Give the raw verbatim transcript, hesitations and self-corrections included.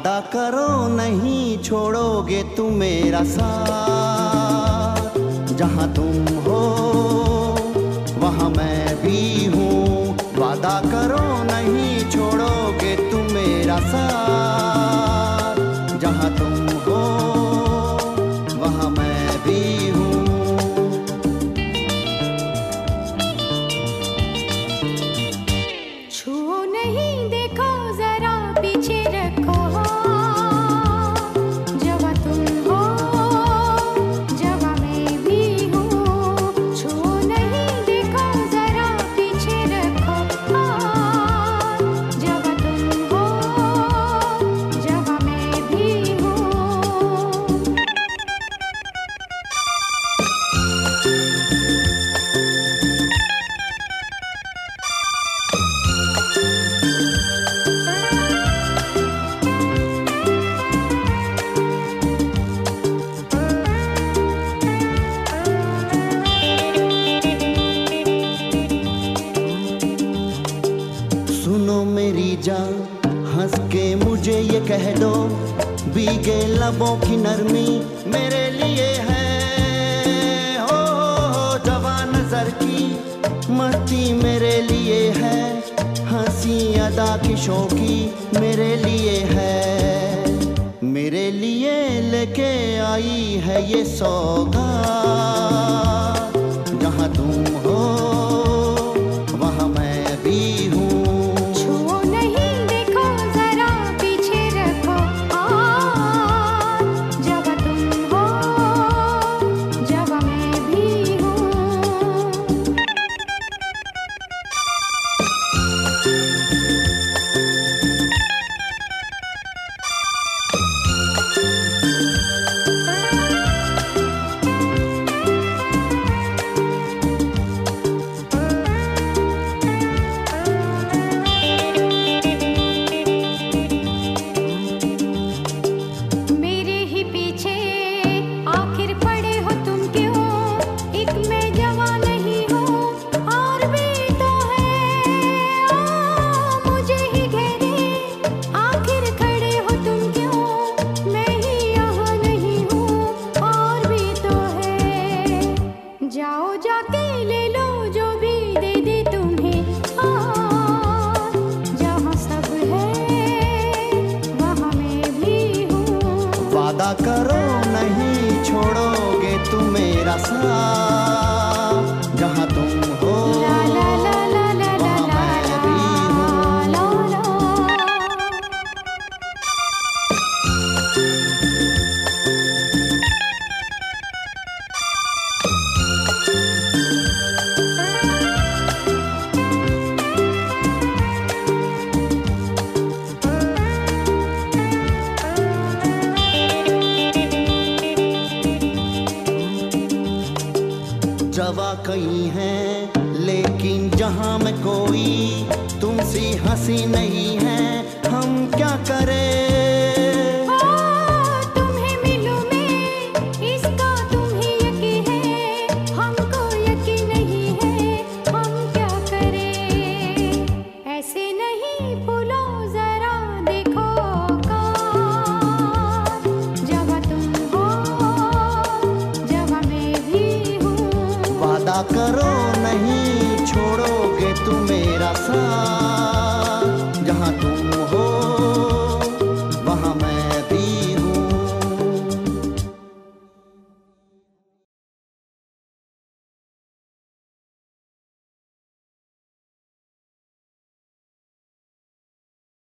वादा करो नहीं छोड़ोगे तुम मेरा साथ। जहाँ तुम हो वहाँ मैं भी हूँ। वादा करो नहीं छोड़ोगे तुम मेरा साथ। जहाँ तुम हो वहाँ मैं भी हूँ। छुओ नहीं देखो जरा पीछे रखो। जहाँ तुम हो जहाँ मैं भी हूँ। छुओ नहीं देखो जरा पीछे रखो। जहाँ तुम हो जहाँ मैं भी हूँ। सुनो मेरी जान हंस के मुझे ये कह दो। भीगे लबों की नरमी मेरे लिए है। हो जवान नजर की मस्ती मेरे लिए है। हंसी अदा की शौकी मेरे लिए है। मेरे लिए लेके आई है ये सौगात। जहाँ तुम हो वहाँ मैं भी हूँ। छुओ नहीं देखो जरा पीछे रखो। जहाँ तुम हो जहाँ मैं भी हूँ। मेरे ही पीछे आखिर पड़े हो तुम क्यों। एक मैं जवां नहीं हूँ और भी तो है। ओ मुझे ही घेरे आखिर खड़े हो तुम क्यों। मैं ही यहाँ नहीं हूँ और भी तो है। जाओ जाके ले लो जो भी दे दे तुम्हें। जहाँ सब है वहाँ मैं भी हूँ। वादा करो नहीं छोड़ोगे तुम मेरा साथ। जहाँ तुम हो ला ला ला ला ला ला वहाँ ला मैं भी हूँ। ला ला। जवा कई हैं लेकिन जहाँ में कोई तुमसी हंसी नहीं है। हम क्या करें। ओ तुम्हें मिलूं मैं इसका तुम्हें यकीन है। हमको यकीन नहीं है हम क्या करें। ऐसे नहीं भूलो जरा देखो औकात। जहाँ तुम हो जहाँ मैं भी हूँ। वादा करो नहीं छोड़ोगे तुम मेरा साथ।